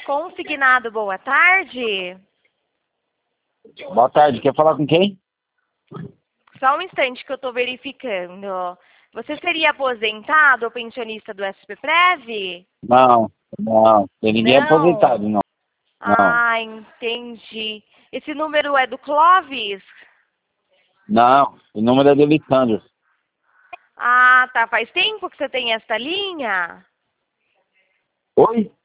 Consignado, boa tarde. Boa tarde, quer falar com quem? Só um instante que eu estou verificando. Você seria aposentado ou pensionista do SPPrev? Não, tem ninguém Não. aposentado, não. Ah, entendi. Esse número é do Clóvis? Não, o número é do Alessandro. Ah, tá. Faz tempo que você tem essa linha? Oi?